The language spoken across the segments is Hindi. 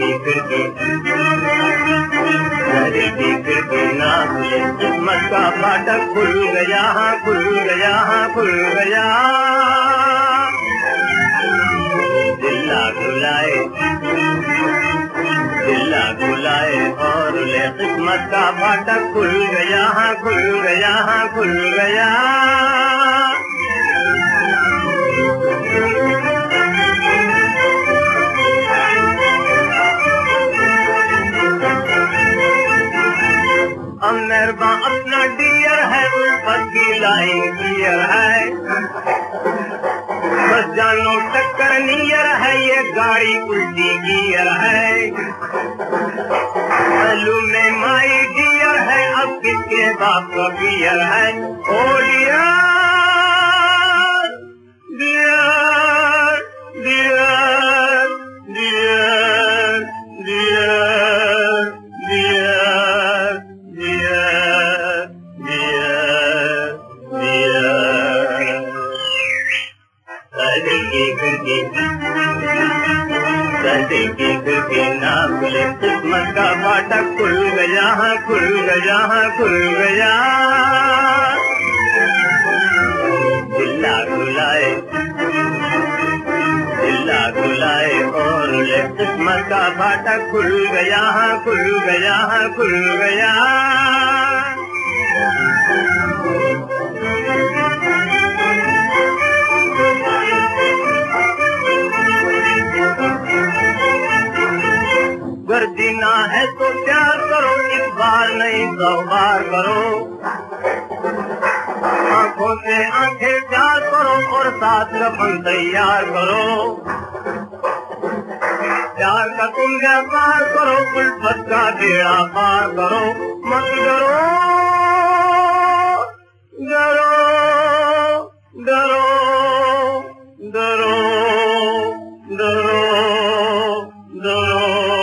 खिड़की ना खुले, किस्मत का फाटक खुल गया, खुल गया, खुल गया। दिल्ला गुलाए और ले, किस्मत का फाटक खुल गया, खुल गया, खुल गया। अमेरबा अपना डियर है, ऊपर की लाइन क्लियर है, बस जानो टक्कर नियर है, ये गाड़ी उल्टी गियर है। मालूम में माई डियर है, अब किसके बाप का बियर है। ओ dear dear dear dear dear खिड़की ना खुले, किस्मत का फाटक खुल गया, खुल गया, खुल गया। दिल्ला गुलाए और ले, किस्मत का फाटक खुल गया, खुल गया, खुल गया। अगर जीना है तो प्यार करो, एक बार नहीं 100 बार करो। आंखों से आंखें प्यार करो और साथ कफन तैयार करो। प्यार का तुम व्यापार करो, उल्फत का बेड़ा पार करो। मत डरो डरो डरो डरो डरो डरो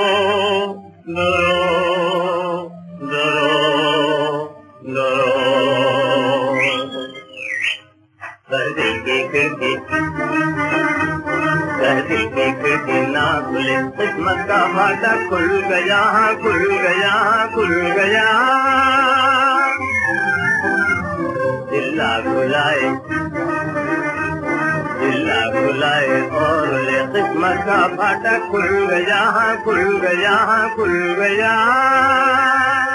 खिड़की ना खुले, किस्मत का फाटक खुल गया, खुल गया, खुल गया। दिल्ला गुलाए और ले, किस्मत का फाटक खुल गया, खुल गया, खुल गया।